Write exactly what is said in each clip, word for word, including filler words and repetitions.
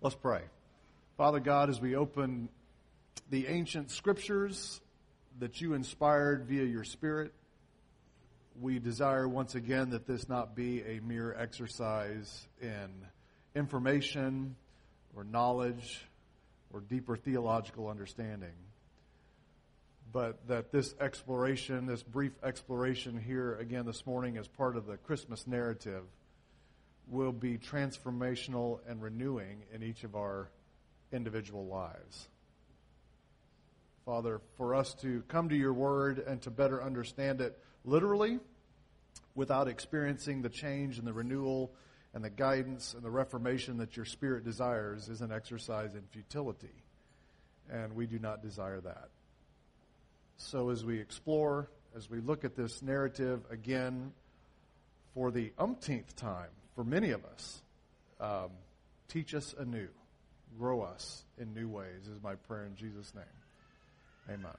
Let's pray. Father God, as we open the ancient scriptures that you inspired via your Spirit, we desire once again that this not be a mere exercise in information or knowledge or deeper theological understanding, but that this exploration, this brief exploration here again this morning as part of the Christmas narrative, will be transformational and renewing in each of our individual lives. Father, for us to come to your word and to better understand it literally without experiencing the change and the renewal and the guidance and the reformation that your Spirit desires is an exercise in futility. And we do not desire that. So as we explore, as we look at this narrative again for the umpteenth time, for many of us, um, teach us anew. Grow us in new ways is my prayer in Jesus' name. Amen.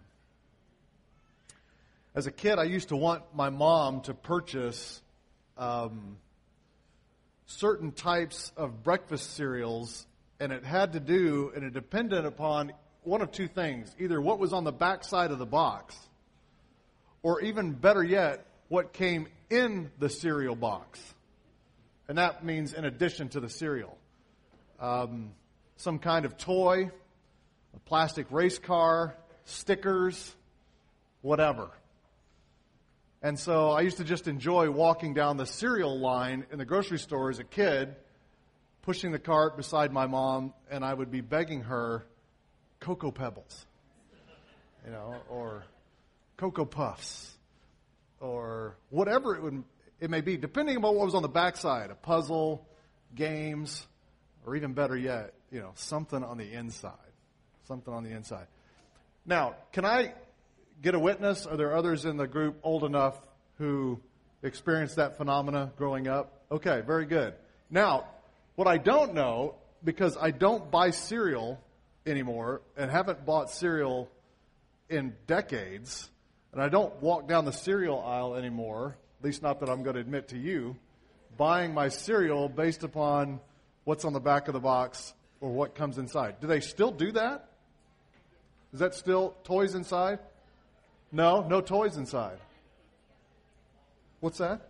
As a kid, I used to want my mom to purchase um, certain types of breakfast cereals, and it had to do, and it depended upon one of two things. Either what was on the back side of the box, or even better yet, what came in the cereal box. And that means in addition to the cereal. Um, some kind of toy, a plastic race car, stickers, whatever. And so I used to just enjoy walking down the cereal line in the grocery store as a kid, pushing the cart beside my mom, and I would be begging her Cocoa Pebbles, you know, or Cocoa Puffs, or whatever it would it may be, depending on what was on the backside, a puzzle, games, or even better yet, you know, something on the inside. Something on the inside. Now, can I get a witness? Are there others in the group old enough who experienced that phenomena growing up? Okay, very good. Now, what I don't know, because I don't buy cereal anymore and haven't bought cereal in decades, and I don't walk down the cereal aisle anymore, at least not that I'm going to admit to you, buying my cereal based upon what's on the back of the box or what comes inside. Do they still do that? Is that still toys inside? No, no toys inside. What's that?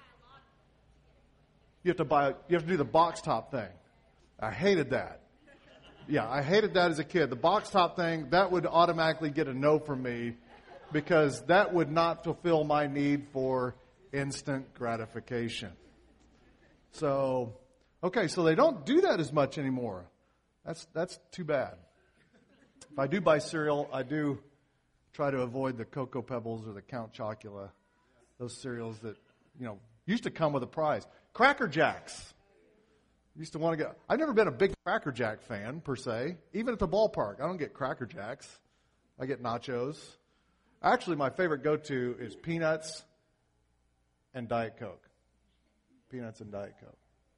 You have to buy, you have to do the box top thing. I hated that. Yeah, I hated that as a kid. The box top thing, that would automatically get a no from me because that would not fulfill my need for instant gratification. So, okay, so they don't do that as much anymore. That's that's too bad. If I do buy cereal, I do try to avoid the Cocoa Pebbles or the Count Chocula, those cereals that, you know, used to come with a prize. Cracker Jacks. Used to want to get, I've never been a big Cracker Jack fan, per se. Even at the ballpark, I don't get Cracker Jacks. I get nachos. Actually, my favorite go-to is peanuts and Diet Coke. Peanuts and Diet Coke.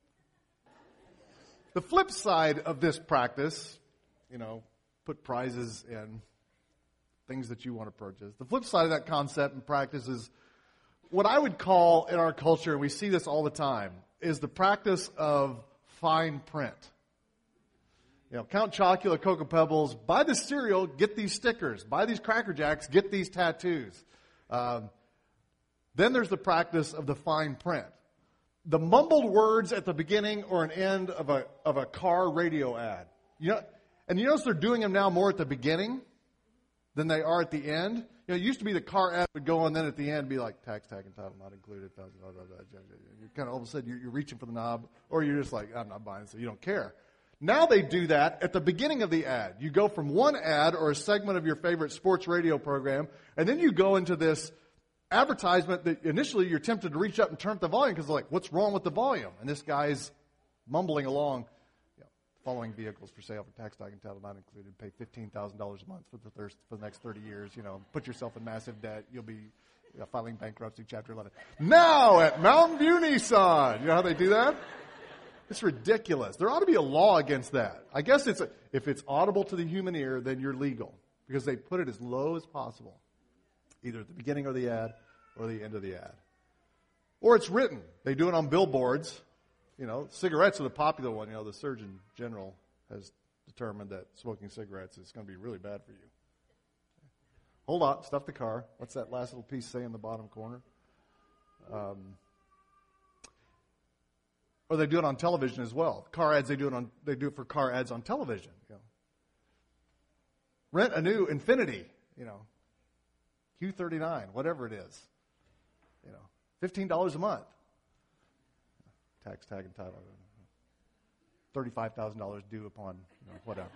The flip side of this practice, you know, put prizes in things that you want to purchase. The flip side of that concept and practice is what I would call in our culture, and we see this all the time, is the practice of fine print. You know, Count Chocula, Cocoa Pebbles, buy the cereal, get these stickers. Buy these Cracker Jacks, get these tattoos. Um, then there's the practice of the fine print. The mumbled words at the beginning or an end of a of a car radio ad. You know, and you notice they're doing them now more at the beginning than they are at the end. You know, it used to be the car ad would go on, then at the end be like, tax, tag, and title not included. Blah, blah, blah, blah. You're kind of all of a sudden you're, you're reaching for the knob, or you're just like, I'm not buying, so you don't care. Now they do that at the beginning of the ad. You go from one ad or a segment of your favorite sports radio program, and then you go into this advertisement that initially you're tempted to reach up and turn up the volume because like, what's wrong with the volume? And this guy's mumbling along, you know, following vehicles for sale for tax, tag, and title not included. Pay fifteen thousand dollars a month for the, thir- for the next thirty years. You know, put yourself in massive debt. You'll be you know, filing bankruptcy, Chapter eleven. Now at Mountain View Nissan. You know how they do that? It's ridiculous. There ought to be a law against that. I guess it's a, if it's audible to the human ear, then you're legal because they put it as low as possible, either at the beginning of the ad or the end of the ad. Or it's written. They do it on billboards. You know, cigarettes are the popular one. You know, the Surgeon General has determined that smoking cigarettes is going to be really bad for you. Hold on, stuff the car. What's that last little piece say in the bottom corner? Um, or they do it on television as well. Car ads, they do it on. They do it for car ads on television. You know. Rent a new Infiniti, you know, Q thirty-nine, whatever it is, you know, fifteen dollars a month. Tax, tag, and title. thirty-five thousand dollars due upon, you know, whatever.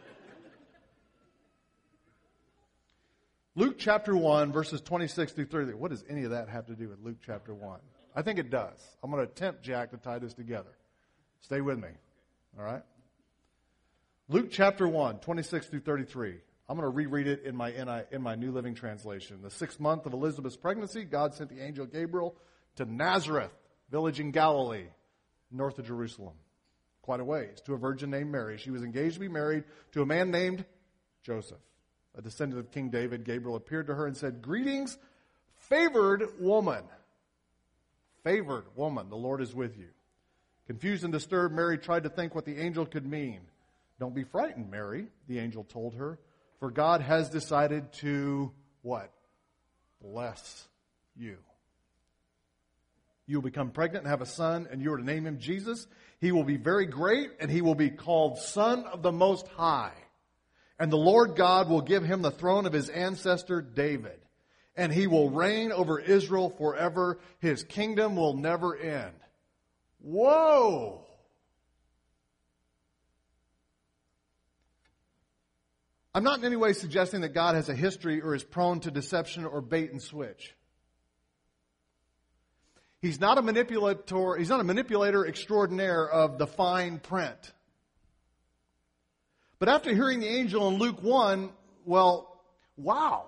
Luke chapter one, verses twenty-six through thirty. What does any of that have to do with Luke chapter one? I think it does. I'm going to attempt, Jack, to tie this together. Stay with me. All right? Luke chapter one, twenty-six through thirty-three. I'm going to reread it in my, in my New Living Translation. The sixth month of Elizabeth's pregnancy, God sent the angel Gabriel to Nazareth, village in Galilee, north of Jerusalem, quite a ways, to a virgin named Mary. She was engaged to be married to a man named Joseph, a descendant of King David. Gabriel appeared to her and said, "Greetings, favored woman." Favored woman, the Lord is with you. Confused and disturbed, Mary tried to think what the angel could mean. "Don't be frightened, Mary," the angel told her, "for God has decided to," what? "Bless you. You will become pregnant and have a son, and you are to name him Jesus. He will be very great, and he will be called Son of the Most High. And the Lord God will give him the throne of his ancestor David, and he will reign over Israel forever. His kingdom will never end." Whoa! I'm not in any way suggesting that God has a history or is prone to deception or bait and switch. He's not a manipulator, he's not a manipulator extraordinaire of the fine print. But after hearing the angel in Luke one, well, wow.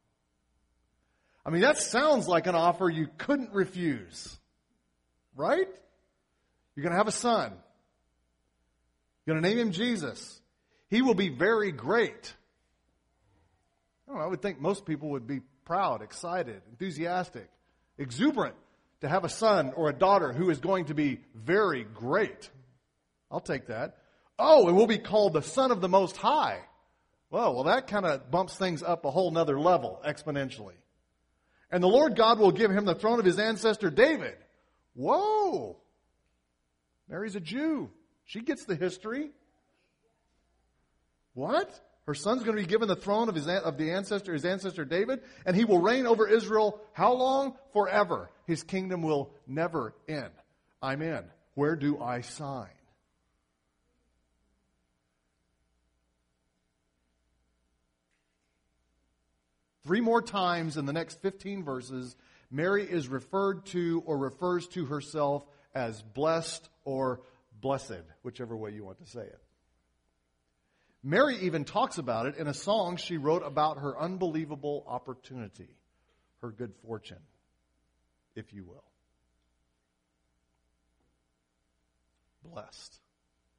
I mean, that sounds like an offer you couldn't refuse. Right? You're going to have a son. You're going to name him Jesus. He will be very great. I don't know, I would think most people would be proud, excited, enthusiastic, exuberant to have a son or a daughter who is going to be very great. I'll take that. Oh, and we'll be called the Son of the Most High. Well, well, that kind of bumps things up a whole nother level exponentially. And the Lord God will give him the throne of his ancestor David. Whoa! Mary's a Jew. She gets the history. What? Her son's going to be given the throne of his of the ancestor, his ancestor David, and he will reign over Israel how long? Forever. His kingdom will never end. I'm in. Where do I sign? Three more times in the next fifteen verses, Mary is referred to or refers to herself as blessed or blessed, whichever way you want to say it. Mary even talks about it in a song she wrote about her unbelievable opportunity, her good fortune, if you will. Blessed.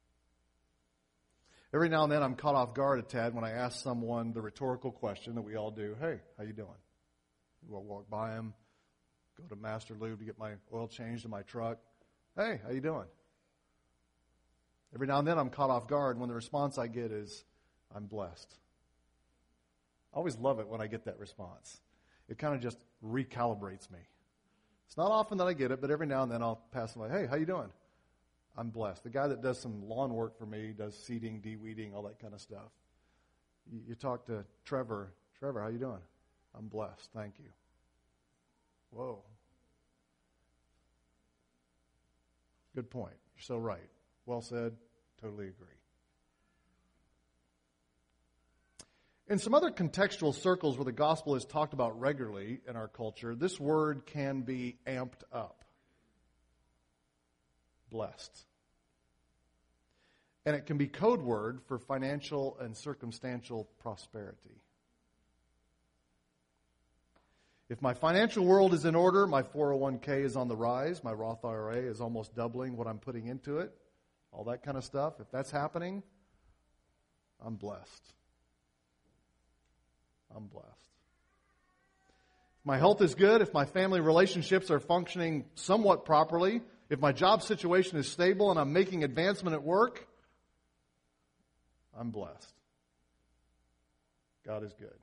Every now and then I'm caught off guard a tad when I ask someone the rhetorical question that we all do. Hey, how you doing? We'll walk by them, go to Master Lube to get my oil changed in my truck. Hey, how you doing? Every now and then I'm caught off guard when the response I get is, I'm blessed. I always love it when I get that response. It kind of just recalibrates me. It's not often that I get it, but every now and then I'll pass them by, hey, how you doing? I'm blessed. The guy that does some lawn work for me, does seeding, de-weeding, all that kind of stuff. You, you talk to Trevor. Trevor, how you doing? I'm blessed. Thank you. Whoa. Good point. You're so right. Well said. Totally agree. In some other contextual circles where the gospel is talked about regularly in our culture, this word can be amped up. Blessed. And it can be code word for financial and circumstantial prosperity. If my financial world is in order, my four oh one k is on the rise, my Roth I R A is almost doubling what I'm putting into it, all that kind of stuff. If that's happening, I'm blessed. I'm blessed. If my health is good, if my family relationships are functioning somewhat properly, if my job situation is stable and I'm making advancement at work, I'm blessed. God is good.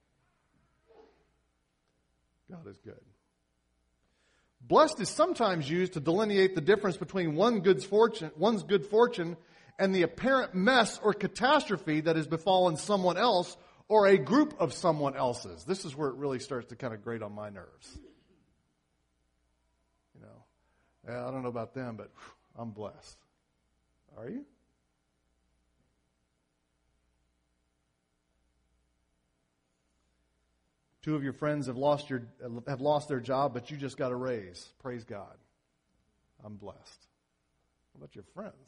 God is good. Blessed is sometimes used to delineate the difference between one good fortune, one's good fortune and the apparent mess or catastrophe that has befallen someone else or a group of someone else's. This is where it really starts to kind of grate on my nerves. You know, yeah, I don't know about them, but whew, I'm blessed. Are you? Two of your friends have lost your have lost their job, but you just got a raise. Praise God. I'm blessed. What about your friends?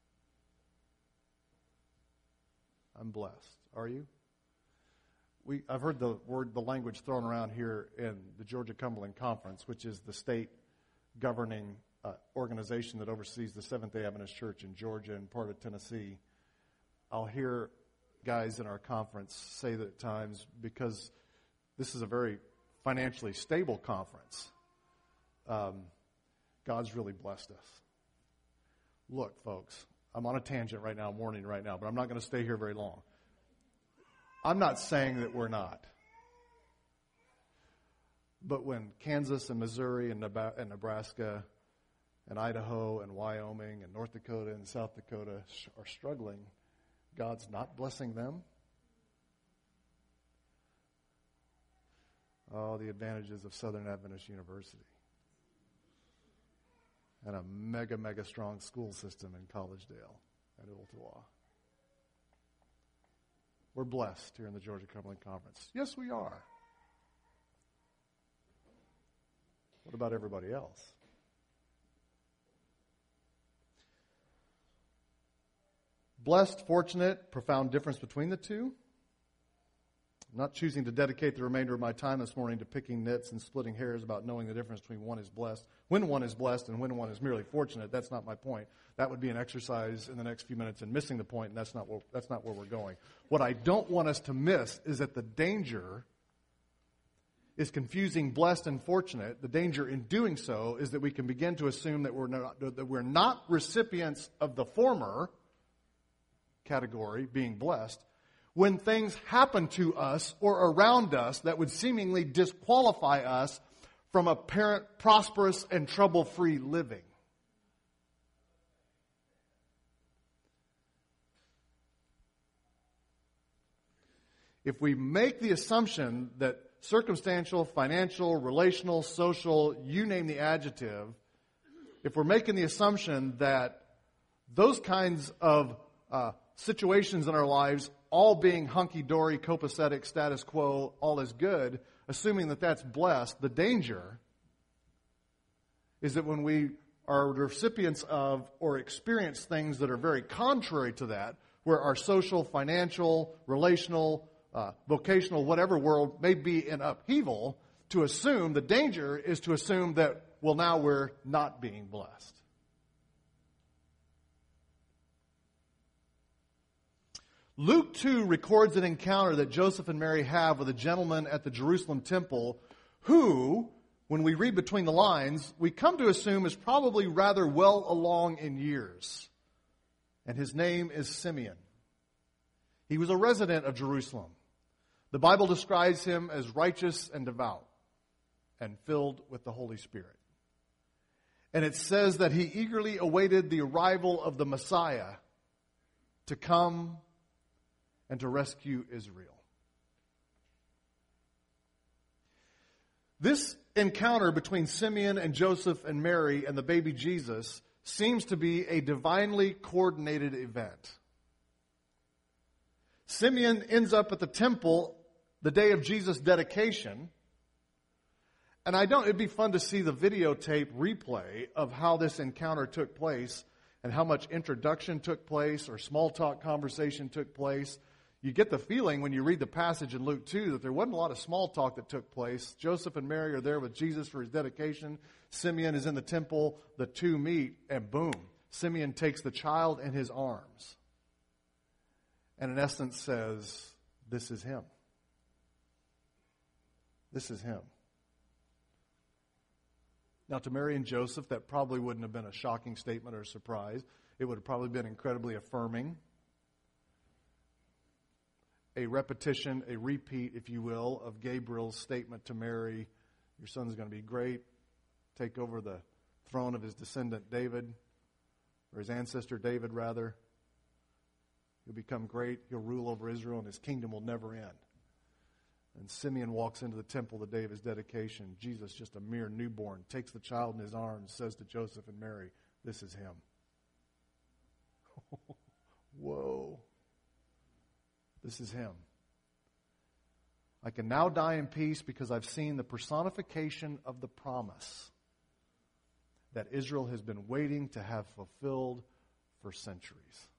I'm blessed. Are you? We I've heard the word, the language thrown around here in the Georgia Cumberland Conference, which is the state governing uh, organization that oversees the Seventh-day Adventist Church in Georgia and part of Tennessee. I'll hear guys in our conference say that at times, because this is a very financially stable conference, um, God's really blessed us. Look, folks, I'm on a tangent right now, I'm warning you right now, but I'm not going to stay here very long. I'm not saying that we're not. But when Kansas and Missouri and Nebraska and Idaho and Wyoming and North Dakota and South Dakota are struggling, God's not blessing them? Oh, the advantages of Southern Adventist University. And a mega, mega strong school system in Collegedale and Ooltewah. We're blessed here in the Georgia Cumberland Conference. Yes, we are. What about everybody else? Blessed, fortunate, profound difference between the two. I'm not choosing to dedicate the remainder of my time this morning to picking nits and splitting hairs about knowing the difference between one is blessed, when one is blessed and when one is merely fortunate. That's not my point. That would be an exercise in the next few minutes in missing the point, and that's not what, that's not where we're going. What I don't want us to miss is that the danger is confusing blessed and fortunate. The danger in doing so is that we can begin to assume that we're not, that we're not recipients of the former category, being blessed, when things happen to us or around us that would seemingly disqualify us from apparent prosperous and trouble-free living. If we make the assumption that circumstantial, financial, relational, social, you name the adjective, if we're making the assumption that those kinds of uh, situations in our lives, all being hunky-dory, copacetic, status quo, all is good, assuming that that's blessed, the danger is that when we are recipients of or experience things that are very contrary to that, where our social, financial, relational, uh, vocational, whatever world may be in upheaval, to assume, the danger is to assume that, well, now we're not being blessed. Luke two records an encounter that Joseph and Mary have with a gentleman at the Jerusalem temple who, when we read between the lines, we come to assume is probably rather well along in years. And his name is Simeon. He was a resident of Jerusalem. The Bible describes him as righteous and devout and filled with the Holy Spirit. And it says that he eagerly awaited the arrival of the Messiah to come and to rescue Israel. This encounter between Simeon and Joseph and Mary and the baby Jesus seems to be a divinely coordinated event. Simeon ends up at the temple the day of Jesus' dedication. And I don't, it'd be fun to see the videotape replay of how this encounter took place and how much introduction took place or small talk conversation took place. You get the feeling when you read the passage in Luke two that there wasn't a lot of small talk that took place. Joseph and Mary are there with Jesus for his dedication. Simeon is in the temple. The two meet, and boom, Simeon takes the child in his arms and in essence says, this is him. This is him. Now, to Mary and Joseph, that probably wouldn't have been a shocking statement or a surprise. It would have probably been incredibly affirming. a repetition, a repeat, if you will, of Gabriel's statement to Mary, your son's going to be great, take over the throne of his descendant David, or his ancestor David, rather. He'll become great, he'll rule over Israel, and his kingdom will never end. And Simeon walks into the temple the day of his dedication. Jesus, just a mere newborn, takes the child in his arms, says to Joseph and Mary, this is him. Whoa. This is him. I can now die in peace because I've seen the personification of the promise that Israel has been waiting to have fulfilled for centuries.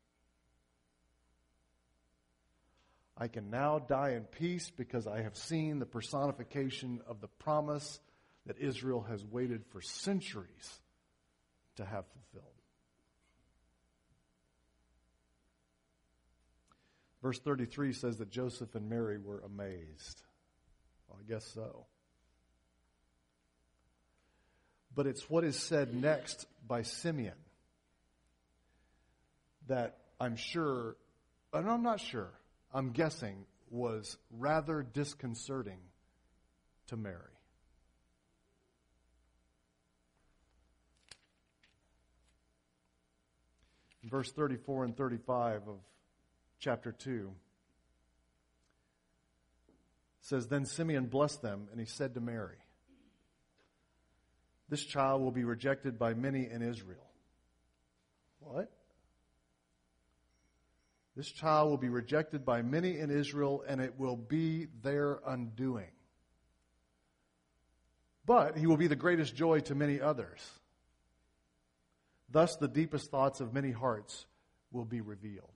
I can now die in peace because I have seen the personification of the promise that Israel has waited for centuries to have fulfilled. Verse thirty-three says that Joseph and Mary were amazed. Well, I guess so. But it's what is said next by Simeon that I'm sure, and I'm not sure, I'm guessing was rather disconcerting to Mary. In verse thirty-four and thirty-five of chapter two, it says, Then Simeon blessed them, and he said to Mary, This child will be rejected by many in Israel. What? This child will be rejected by many in Israel, and it will be their undoing. But he will be the greatest joy to many others. Thus the deepest thoughts of many hearts will be revealed.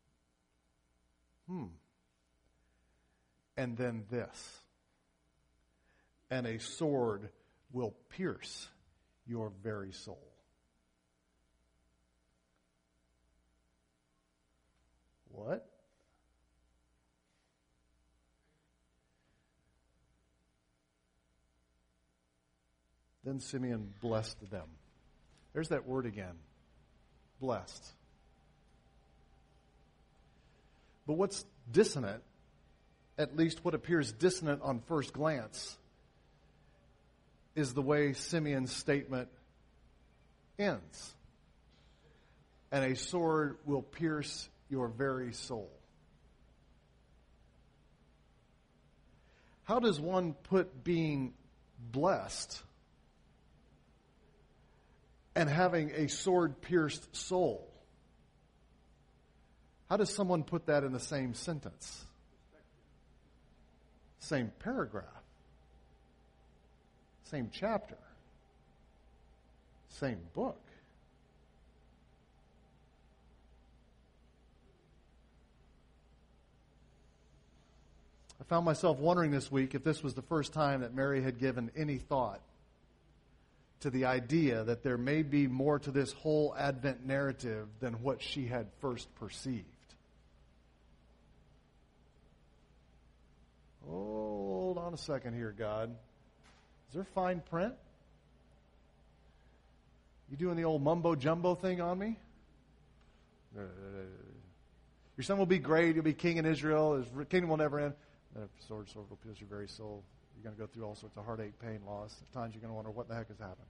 Hmm. And then this. And a sword will pierce your very soul. What? Then Simeon blessed them. There's that word again. Blessed. But what's dissonant, at least what appears dissonant on first glance, is the way Simeon's statement ends. And a sword will pierce your very soul. How does one put being blessed and having a sword-pierced soul? How does someone put that in the same sentence? Same paragraph. Same chapter. Same book. I found myself wondering this week if this was the first time that Mary had given any thought to the idea that there may be more to this whole Advent narrative than what she had first perceived. Hold on a second here, God. Is there fine print? You doing the old mumbo jumbo thing on me? Your son will be great. He'll be king in Israel. His kingdom will never end. The sword, sword will pierce your very soul. You're going to go through all sorts of heartache, pain, loss. At times you're going to wonder what the heck has happened.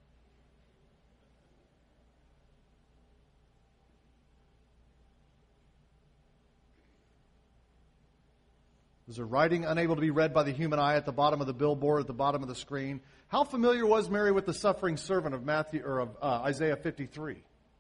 There's a writing unable to be read by the human eye at the bottom of the billboard, at the bottom of the screen. How familiar was Mary with the suffering servant of Matthew or of uh, Isaiah fifty-three?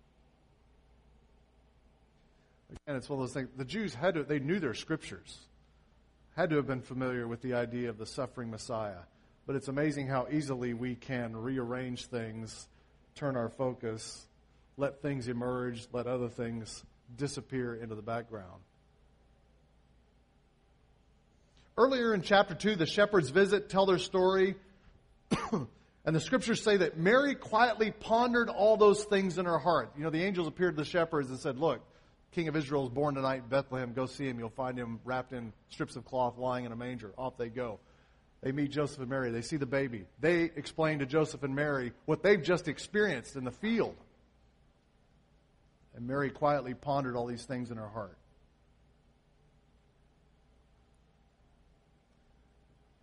Again, it's one of those things. The Jews had to, they knew their scriptures. Had to have been familiar with the idea of the suffering Messiah. But it's amazing how easily we can rearrange things, turn our focus, let things emerge, let other things disappear into the background. Earlier in chapter two, the shepherds visit, tell their story, and the scriptures say that Mary quietly pondered all those things in her heart. You know, the angels appeared to the shepherds and said, look, King of Israel is born tonight in Bethlehem. Go see him. You'll find him wrapped in strips of cloth, lying in a manger. Off they go. They meet Joseph and Mary. They see the baby. They explain to Joseph and Mary what they've just experienced in the field. And Mary quietly pondered all these things in her heart.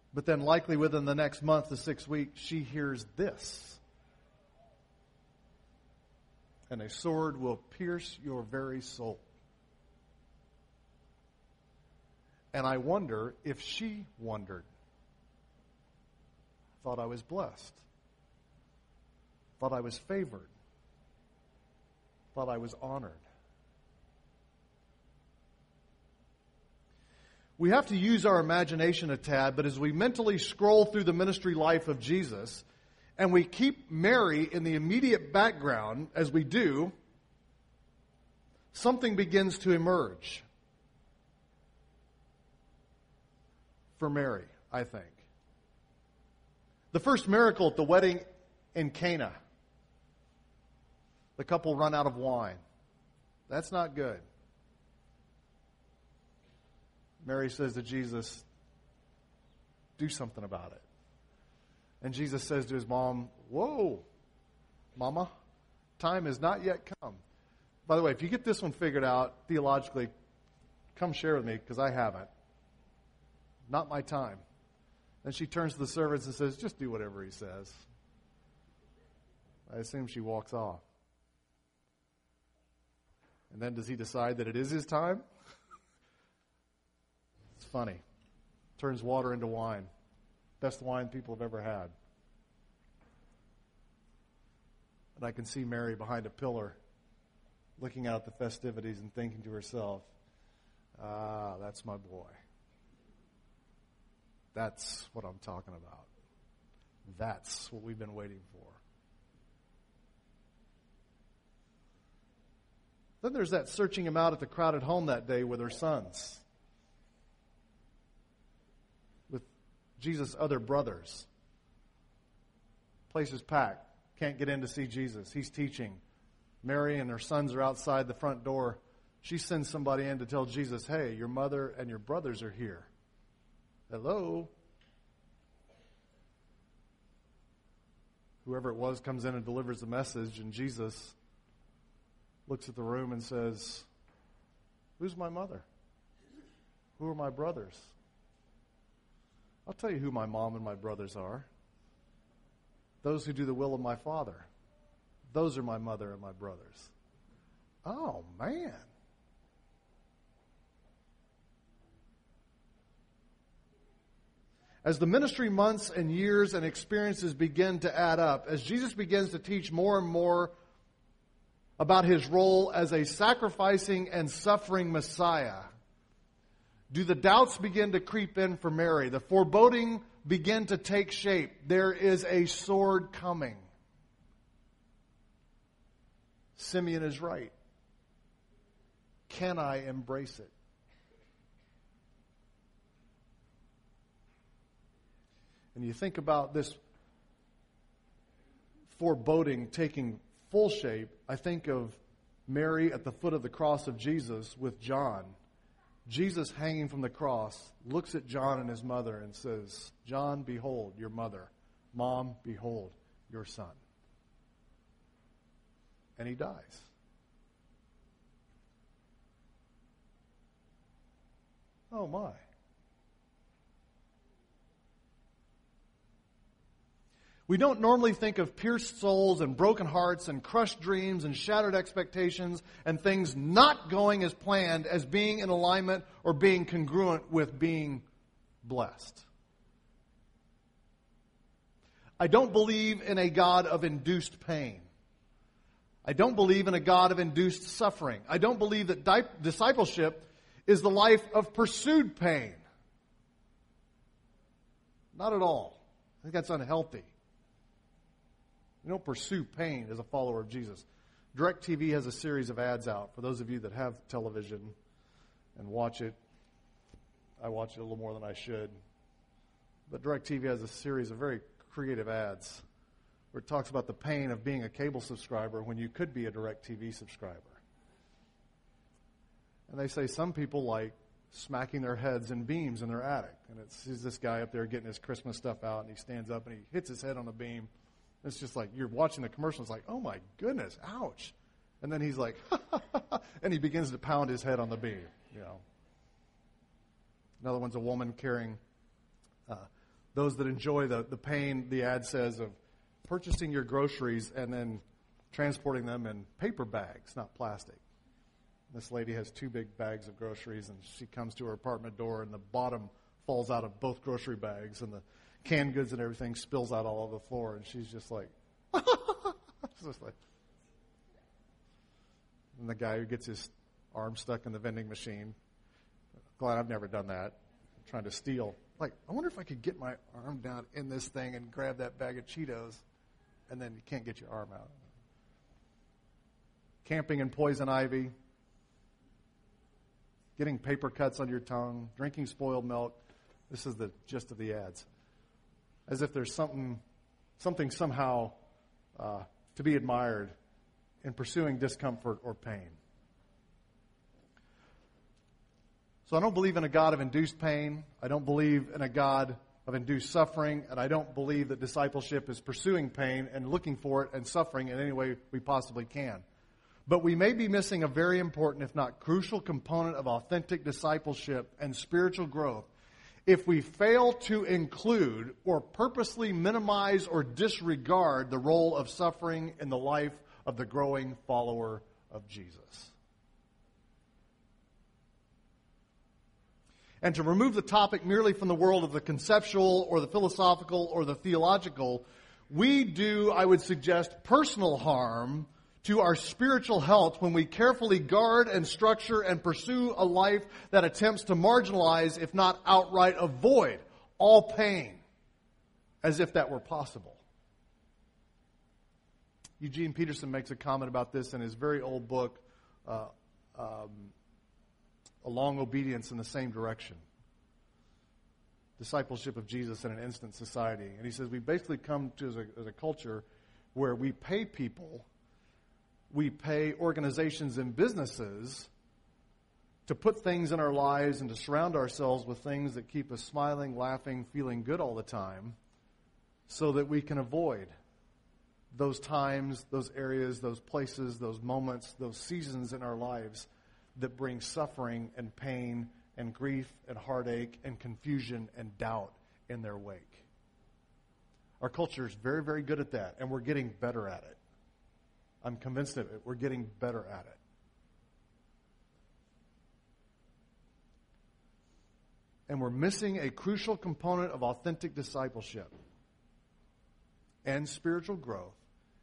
But then likely within the next month to six weeks, she hears this. And a sword will pierce your very soul. And I wonder if she wondered. Thought I was blessed. Thought I was favored. Thought I was honored. We have to use our imagination a tad, but as we mentally scroll through the ministry life of Jesus, and we keep Mary in the immediate background as we do, something begins to emerge for Mary, I think. The first miracle at the wedding in Cana. The couple run out of wine. That's not good. Mary says to Jesus, do something about it. And Jesus says to his mom, whoa, Mama, time has not yet come. By the way, if you get this one figured out theologically, come share with me, because I haven't. Not my time. Then she turns to the servants and says, just do whatever he says. I assume she walks off. And then does he decide that it is his time? It's funny. Turns water into wine. Best wine people have ever had. And I can see Mary behind a pillar looking out at the festivities and thinking to herself, ah, that's my boy. That's what I'm talking about. That's what we've been waiting for. Then there's that searching him out at the crowded home that day with her sons. With Jesus' other brothers. Place is packed. Can't get in to see Jesus. He's teaching. Mary and her sons are outside the front door. She sends somebody in to tell Jesus, hey, your mother and your brothers are here. Hello? Whoever it was comes in and delivers the message, and Jesus looks at the room and says, who's my mother? Who are my brothers? I'll tell you who my mom and my brothers are. Those who do the will of my Father. Those are my mother and my brothers. Oh, man. As the ministry months and years and experiences begin to add up, as Jesus begins to teach more and more about his role as a sacrificing and suffering Messiah, do the doubts begin to creep in for Mary? The foreboding begin to take shape. There is a sword coming. Simeon is right. Can I embrace it? And you think about this foreboding taking full shape, I think of Mary at the foot of the cross of Jesus with John. Jesus hanging from the cross looks at John and his mother and says, John, behold your mother. Mom, behold your son. And he dies. Oh my. We don't normally think of pierced souls and broken hearts and crushed dreams and shattered expectations and things not going as planned as being in alignment or being congruent with being blessed. I don't believe in a God of induced pain. I don't believe in a God of induced suffering. I don't believe that di- discipleship is the life of pursued pain. Not at all. I think that's unhealthy. You don't pursue pain as a follower of Jesus. DirecTV has a series of ads out. For those of you that have television and watch it, I watch it a little more than I should. But DirecTV has a series of very creative ads where it talks about the pain of being a cable subscriber when you could be a DirecTV subscriber. And they say some people like smacking their heads in beams in their attic. And it's, it's this guy up there getting his Christmas stuff out, and he stands up and he hits his head on a beam. It's just like you're watching the commercial. It's like, oh my goodness, ouch. And then he's like, and he begins to pound his head on the beam. You know. Another one's a woman carrying uh, those that enjoy the, the pain, the ad says, of purchasing your groceries and then transporting them in paper bags, not plastic. This lady has two big bags of groceries, and she comes to her apartment door, and the bottom falls out of both grocery bags, and the canned goods and everything spills out all over the floor, and she's just like, just like. And the guy who gets his arm stuck in the vending machine, glad I've never done that, trying to steal. Like, I wonder if I could get my arm down in this thing and grab that bag of Cheetos, and then you can't get your arm out. Camping in poison ivy, getting paper cuts on your tongue, drinking spoiled milk. This is the gist of the ads. As if there's something, something somehow uh, to be admired in pursuing discomfort or pain. So I don't believe in a God of induced pain. I don't believe in a God of induced suffering. And I don't believe that discipleship is pursuing pain and looking for it and suffering in any way we possibly can. But we may be missing a very important, if not crucial, component of authentic discipleship and spiritual growth if we fail to include or purposely minimize or disregard the role of suffering in the life of the growing follower of Jesus. And to remove the topic merely from the world of the conceptual or the philosophical or the theological, we do, I would suggest, personal harm to our spiritual health when we carefully guard and structure and pursue a life that attempts to marginalize, if not outright avoid, all pain, as if that were possible. Eugene Peterson makes a comment about this in his very old book, uh, um, A Long Obedience in the Same Direction. Discipleship of Jesus in an Instant Society. And he says we basically come to as a, as a culture where we pay people, we pay organizations and businesses to put things in our lives and to surround ourselves with things that keep us smiling, laughing, feeling good all the time so that we can avoid those times, those areas, those places, those moments, those seasons in our lives that bring suffering and pain and grief and heartache and confusion and doubt in their wake. Our culture is very, very good at that, and we're getting better at it. I'm convinced of it. We're getting better at it. And we're missing a crucial component of authentic discipleship and spiritual growth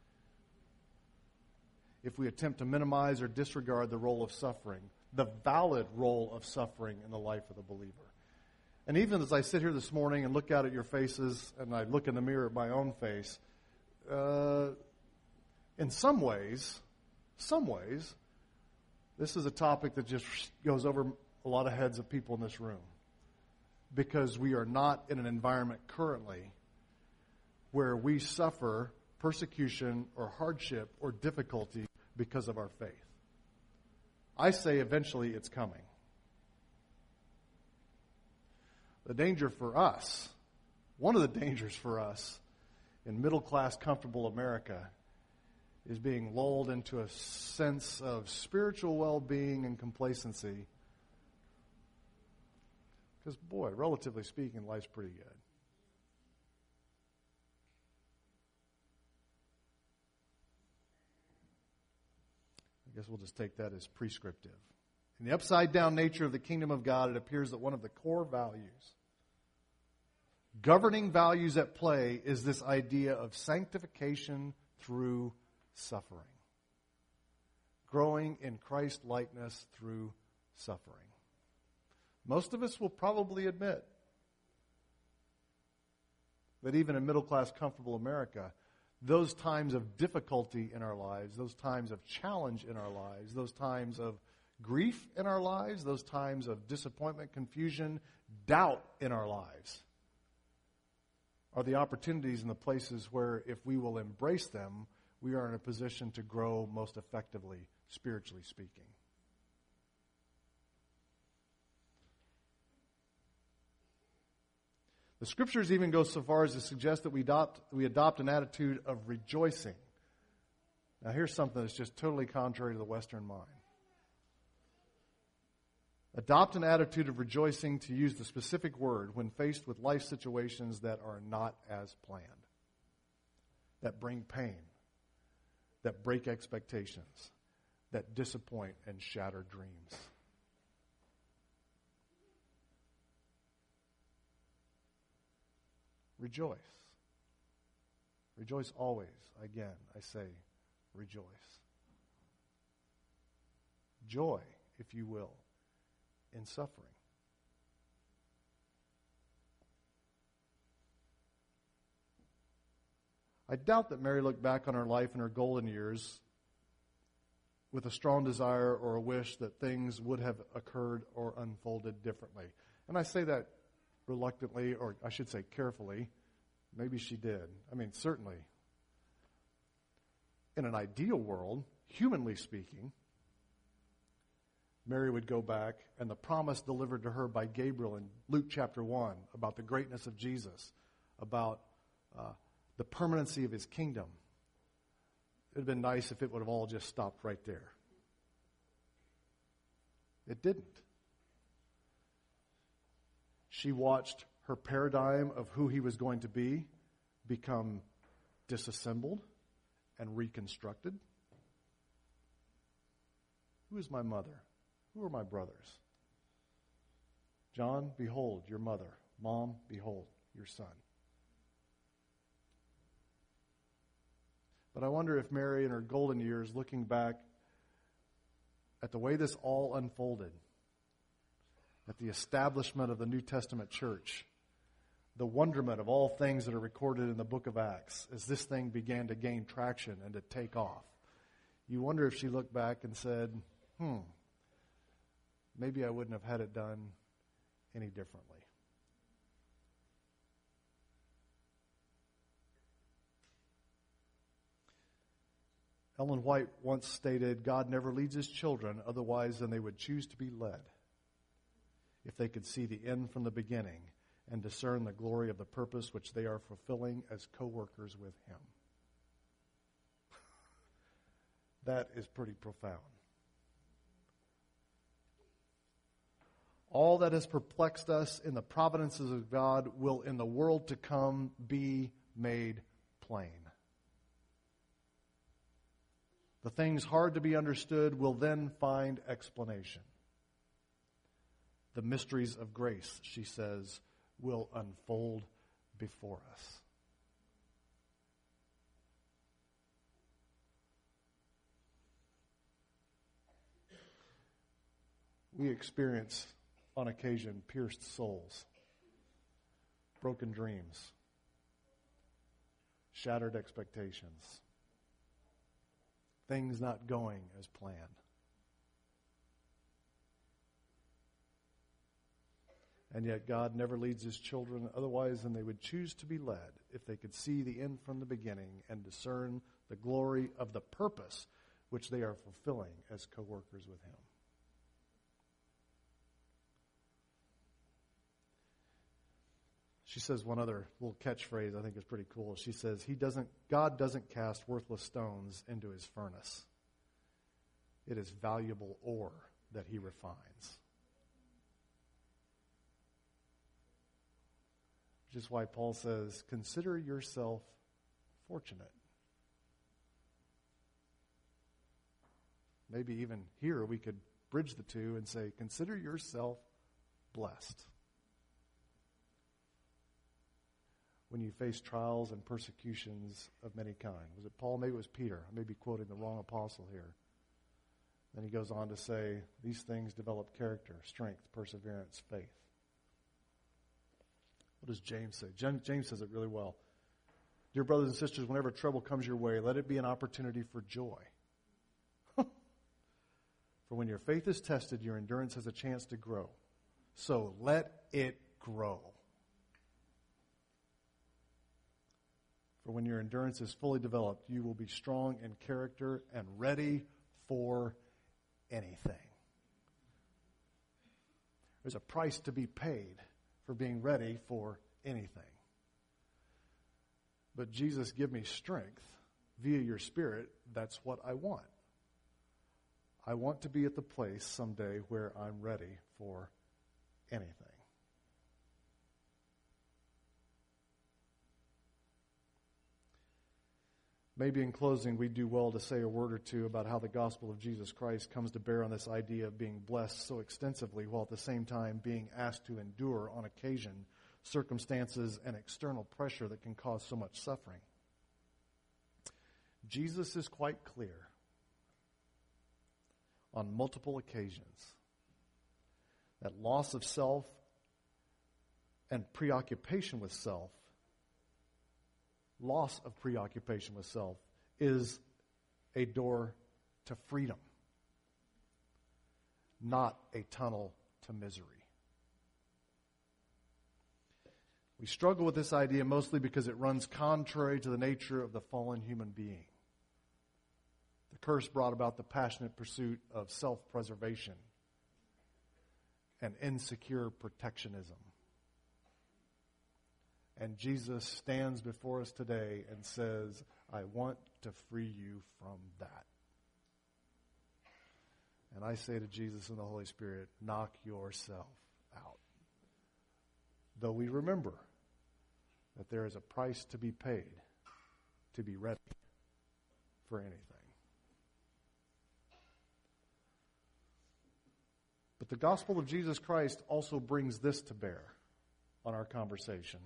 if we attempt to minimize or disregard the role of suffering, the valid role of suffering in the life of the believer. And even as I sit here this morning and look out at your faces and I look in the mirror at my own face, uh, in some ways, some ways, this is a topic that just goes over a lot of heads of people in this room. Because we are not in an environment currently where we suffer persecution or hardship or difficulty because of our faith. I say eventually it's coming. The danger for us, one of the dangers for us in middle-class, comfortable America is being lulled into a sense of spiritual well-being and complacency. Because, boy, relatively speaking, life's pretty good. I guess we'll just take that as prescriptive. In the upside-down nature of the kingdom of God, it appears that one of the core values, governing values at play, is this idea of sanctification through suffering. Growing in Christ-likeness through suffering. Most of us will probably admit that even in middle-class, comfortable America, those times of difficulty in our lives, those times of challenge in our lives, those times of grief in our lives, those times of disappointment, confusion, doubt in our lives are the opportunities and the places where, if we will embrace them, we are in a position to grow most effectively, spiritually speaking. The Scriptures even go so far as to suggest that we adopt, we adopt an attitude of rejoicing. Now here's something that's just totally contrary to the Western mind. Adopt an attitude of rejoicing, to use the specific word, when faced with life situations that are not as planned, that bring pain, that break expectations, that disappoint and shatter dreams. Rejoice. Rejoice always. Again, I say, rejoice. Joy, if you will, in suffering. I doubt that Mary looked back on her life in her golden years with a strong desire or a wish that things would have occurred or unfolded differently. And I say that reluctantly, or I should say carefully. Maybe she did. I mean, certainly. In an ideal world, humanly speaking, Mary would go back, and the promise delivered to her by Gabriel in Luke chapter one about the greatness of Jesus, about uh, the permanency of his kingdom. It would have been nice if it would have all just stopped right there. It didn't. She watched her paradigm of who he was going to be become disassembled and reconstructed. Who is my mother? Who are my brothers? John, behold your mother. Mom, behold your son. But I wonder if Mary, in her golden years, looking back at the way this all unfolded, at the establishment of the New Testament church, the wonderment of all things that are recorded in the book of Acts, as this thing began to gain traction and to take off, you wonder if she looked back and said, hmm, maybe I wouldn't have had it done any differently. Ellen White once stated, God never leads his children otherwise than they would choose to be led, if they could see the end from the beginning and discern the glory of the purpose which they are fulfilling as co-workers with him. That is pretty profound. All that has perplexed us in the providences of God will in the world to come be made plain. The things hard to be understood will then find explanation. The mysteries of grace, she says, will unfold before us. We experience, on occasion, pierced souls, broken dreams, shattered expectations, things not going as planned. And yet God never leads his children otherwise than they would choose to be led if they could see the end from the beginning and discern the glory of the purpose which they are fulfilling as co-workers with him. She says one other little catchphrase I think is pretty cool. She says, "He doesn't. God doesn't cast worthless stones into his furnace. It is valuable ore that he refines." Which is why Paul says, consider yourself fortunate. Maybe even here we could bridge the two and say, consider yourself blessed. When you face trials and persecutions of many kinds. Was it Paul? Maybe it was Peter. I may be quoting the wrong apostle here. Then he goes on to say, these things develop character, strength, perseverance, faith. What does James say? James says it really well. Dear brothers and sisters, whenever trouble comes your way, let it be an opportunity for joy. For when your faith is tested, your endurance has a chance to grow. So let it grow. For when your endurance is fully developed, you will be strong in character and ready for anything. There's a price to be paid for being ready for anything. But Jesus, give me strength via your Spirit. That's what I want. I want to be at the place someday where I'm ready for anything. Maybe in closing, we do well to say a word or two about how the gospel of Jesus Christ comes to bear on this idea of being blessed so extensively, while at the same time being asked to endure on occasion circumstances and external pressure that can cause so much suffering. Jesus is quite clear on multiple occasions that loss of self and preoccupation with self, loss of preoccupation with self, is a door to freedom, not a tunnel to misery. We struggle with this idea mostly because it runs contrary to the nature of the fallen human being. The curse brought about the passionate pursuit of self-preservation and insecure protectionism. And Jesus stands before us today and says, I want to free you from that. And I say to Jesus and the Holy Spirit, knock yourself out. Though we remember that there is a price to be paid to be ready for anything. But the gospel of Jesus Christ also brings this to bear on our conversation.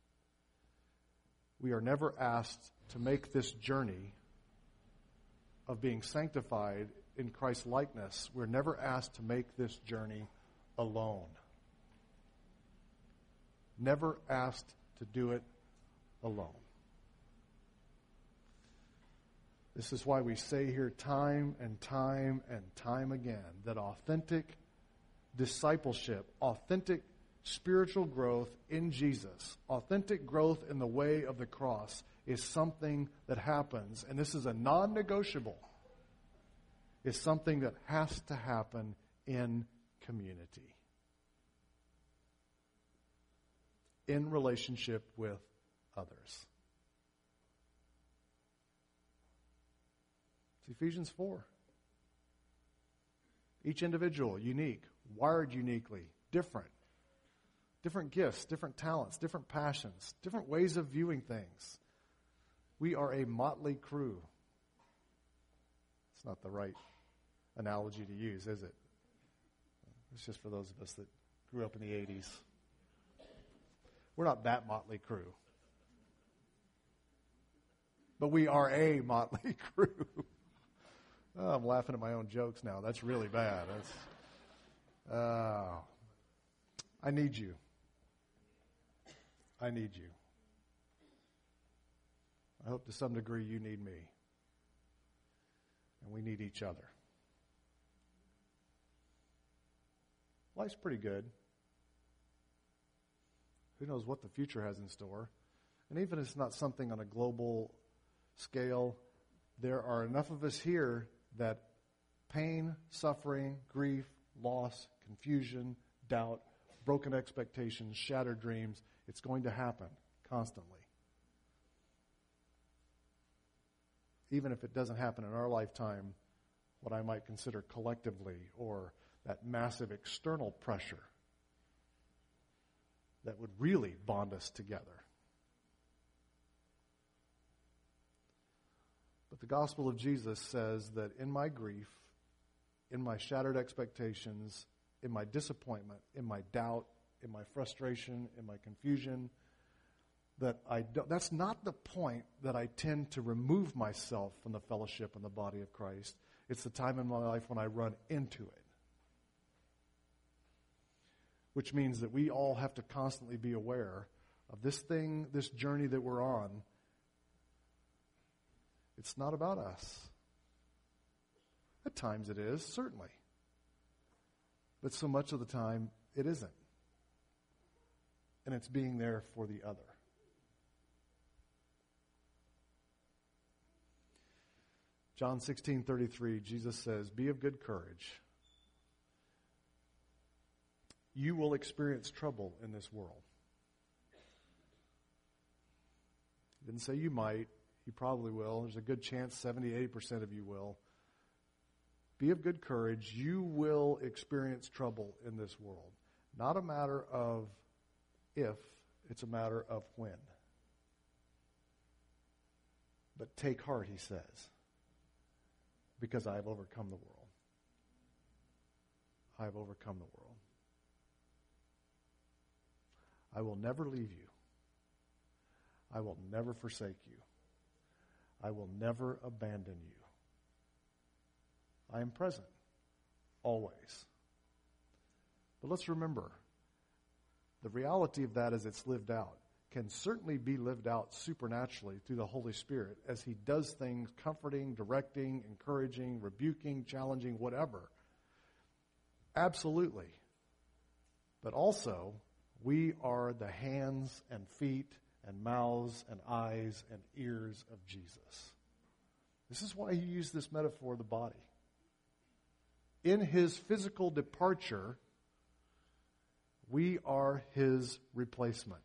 We are never asked to make this journey of being sanctified in Christ's likeness. We're never asked to make this journey alone. Never asked to do it alone. This is why we say here time and time and time again that authentic discipleship, authentic spiritual growth in Jesus, authentic growth in the way of the cross is something that happens, and this is a non-negotiable, is something that has to happen in community, in relationship with others. It's Ephesians four. Each individual, unique, wired uniquely, different. Different gifts, different talents, different passions, different ways of viewing things. We are a motley crew. It's not the right analogy to use, is it? It's just for those of us that grew up in the eighties. We're not that motley crew. But we are a motley crew. Oh, I'm laughing at my own jokes now. That's really bad. That's, uh, I need you. I need you. I hope to some degree you need me. And we need each other. Life's pretty good. Who knows what the future has in store? And even if it's not something on a global scale, there are enough of us here that pain, suffering, grief, loss, confusion, doubt, broken expectations, shattered dreams, it's going to happen constantly. Even if it doesn't happen in our lifetime, what I might consider collectively, or that massive external pressure that would really bond us together. But the gospel of Jesus says that in my grief, in my shattered expectations, in my disappointment, in my doubt, in my frustration, in my confusion, that I don't, that's not the point that I tend to remove myself from the fellowship and the body of Christ. It's the time in my life when I run into it. Which means that we all have to constantly be aware of this thing, this journey that we're on. It's not about us. At times it is, certainly. But so much of the time, it isn't. And it's being there for the other. John sixteen thirty-three, Jesus says, "Be of good courage. You will experience trouble in this world." He didn't say you might. You probably will. There's a good chance seventy, eighty percent of you will. Be of good courage. You will experience trouble in this world. Not a matter of if, it's a matter of when. But take heart, he says, because I have overcome the world. I have overcome the world. I will never leave you. I will never forsake you. I will never abandon you. I am present, always. But let's remember, the reality of that as it's lived out can certainly be lived out supernaturally through the Holy Spirit as he does things comforting, directing, encouraging, rebuking, challenging, whatever. Absolutely. But also, we are the hands and feet and mouths and eyes and ears of Jesus. This is why he used this metaphor of the body. In his physical departure, we are his replacement.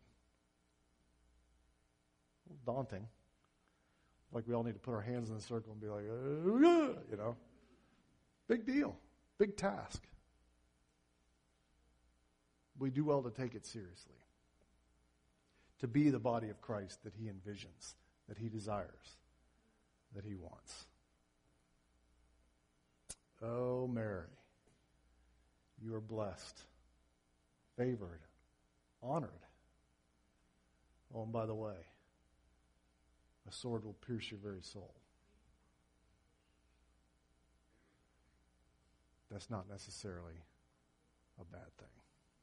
Daunting. Like we all need to put our hands in the circle and be like, uh, you know. Big deal. Big task. We do well to take it seriously. To be the body of Christ that he envisions, that he desires, that he wants. Oh, Mary, you are blessed, favored, honored. Oh, and by the way, a sword will pierce your very soul. That's not necessarily a bad thing.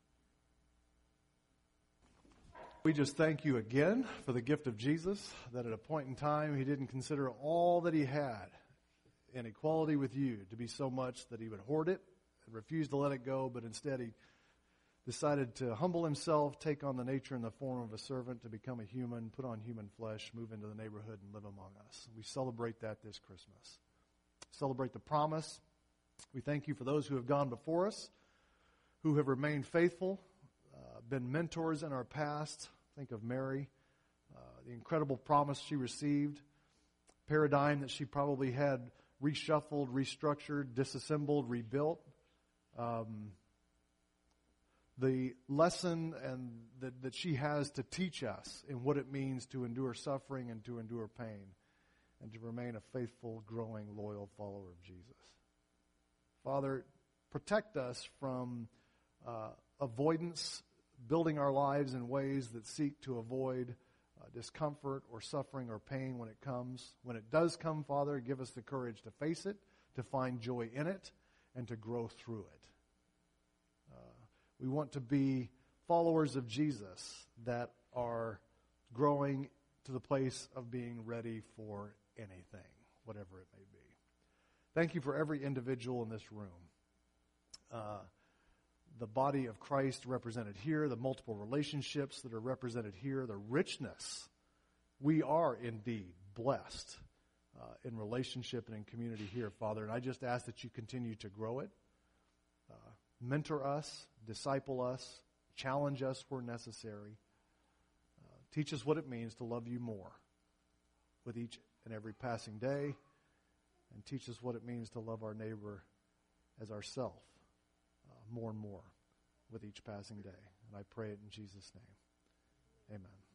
We just thank you again for the gift of Jesus, that at a point in time he didn't consider all that he had in equality with you to be so much that he would hoard it and refuse to let it go, but instead he decided to humble himself, take on the nature and the form of a servant, to become a human, put on human flesh, move into the neighborhood and live among us. We celebrate that this Christmas. Celebrate the promise. We thank you for those who have gone before us, who have remained faithful, uh, been mentors in our past. Think of Mary, uh, the incredible promise she received, paradigm that she probably had reshuffled, restructured, disassembled, rebuilt. Um, the lesson and that, that she has to teach us in what it means to endure suffering and to endure pain and to remain a faithful, growing, loyal follower of Jesus. Father, protect us from uh, avoidance, building our lives in ways that seek to avoid uh, discomfort or suffering or pain when it comes. When it does come, Father, give us the courage to face it, to find joy in it, and to grow through it. Uh, we want to be followers of Jesus that are growing to the place of being ready for anything, whatever it may be. Thank you for every individual in this room. Uh, the body of Christ represented here, the multiple relationships that are represented here, the richness. We are indeed blessed uh, in relationship and in community here, Father. And I just ask that you continue to grow it, uh, mentor us, disciple us, challenge us where necessary. Uh, teach us what it means to love you more with each and every passing day. And teach us what it means to love our neighbor as ourself uh, more and more with each passing day. And I pray it in Jesus' name. Amen.